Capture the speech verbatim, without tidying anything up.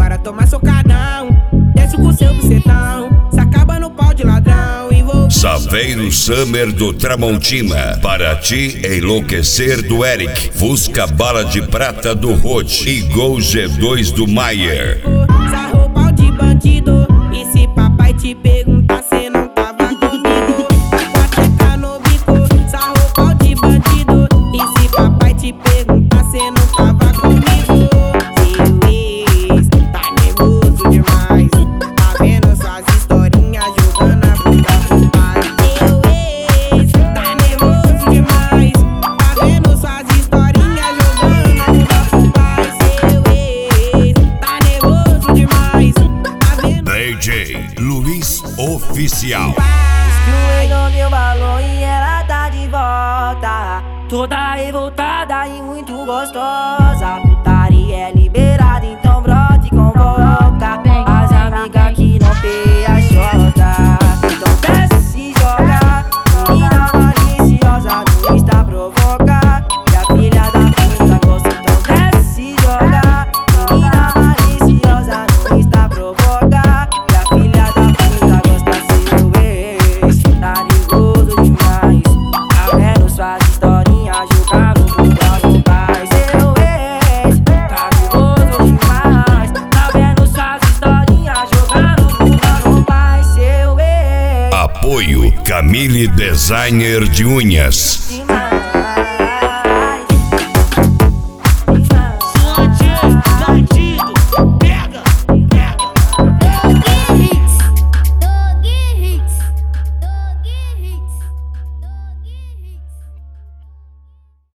bora tomar socadão. Desce com seu bucetão, se acaba no pau de ladrão. E vou... Saveiro Summer do Tramontina, para te enlouquecer do Eric, Fusca Bala de Prata do Roth e Gol G dois do Maier. Sarrou pau de bandido, e se papai te perguntar, cê não tava comigo. Bota checar no bico, sarrou pau de bandido, e se papai te perguntar, cê não tava comigo. Seu ex tá nervoso demais, tá vendo suas historinhas jogando a bunda pro pai. Seu ex tá nervoso demais, tá vendo suas historinhas jogando a bunda pro pai. Seu ex tá nervoso demais, tá vendo... D J Luiz Oficial. Diz que o ex não deu valor e ela tá de volta, toda revoltada e muito gostosa. Putaria é liberada, então brota e convoca as amigas que não pê a chota. Então desce e joga, menina maliciosa, no Insta provoca, e a filha da puta gosta. Então desce e joga, menina maliciosa, no Insta provoca, e a filha da puta gosta. Seu ex tá nervoso demais, tá vendo suas historinhas jogando bunda no pai. Seu ex tá nervoso demais, tá vendo suas historinhas jogando bunda no pai. Seu ex Apoio Camille Designer de Unhas.